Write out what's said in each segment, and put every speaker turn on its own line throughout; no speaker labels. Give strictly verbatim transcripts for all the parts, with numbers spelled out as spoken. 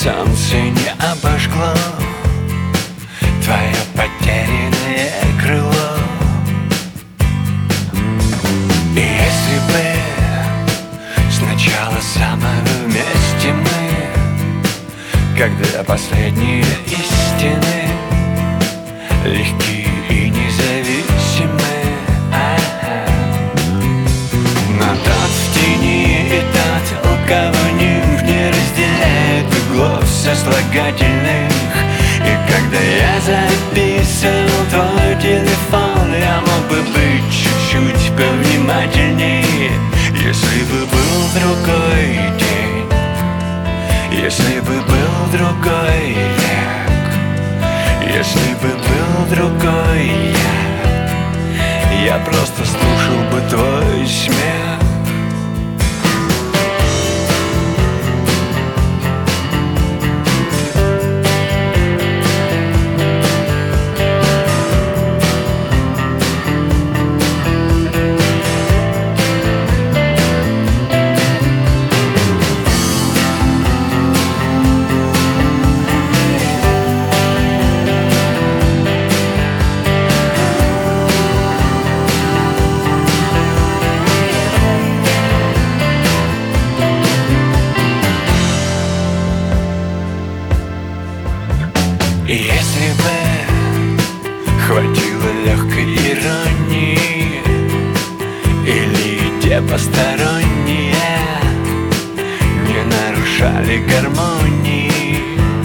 солнце не обожгло твое потерянное крыло. И если бы сначала самого вместе мы, когда последние истины легкие и независимы, а-а. Но тот в тени и тот, у кого нимб не разделяет углов сослагательных. И когда я записывал твой телефон, я мог бы быть чуть-чуть повнимательней, если бы был другой день, если бы был другой век, если бы был другой я, я просто слушал бы твой смех. И если бы хватило легкой иронии или идея посторонние не нарушали гармонии,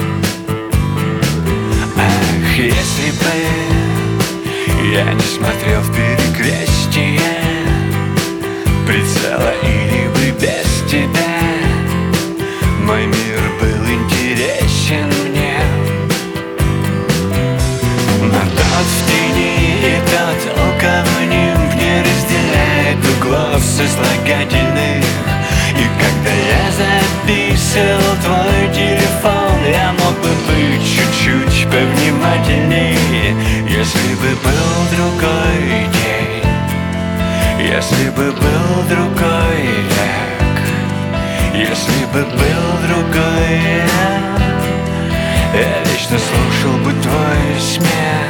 ах, если бы я не смотрел в перекрестие прицела или бы без тебя мой мир был интересен мне. Но тот в тени и тот, у кого нимб не разделяет углов сослагательных. И когда я записывал твой телефон, я мог бы быть чуть-чуть повнимательней, если бы был другой день, если бы был другой век, если бы был другой я, я вечно слушал бы твой смех.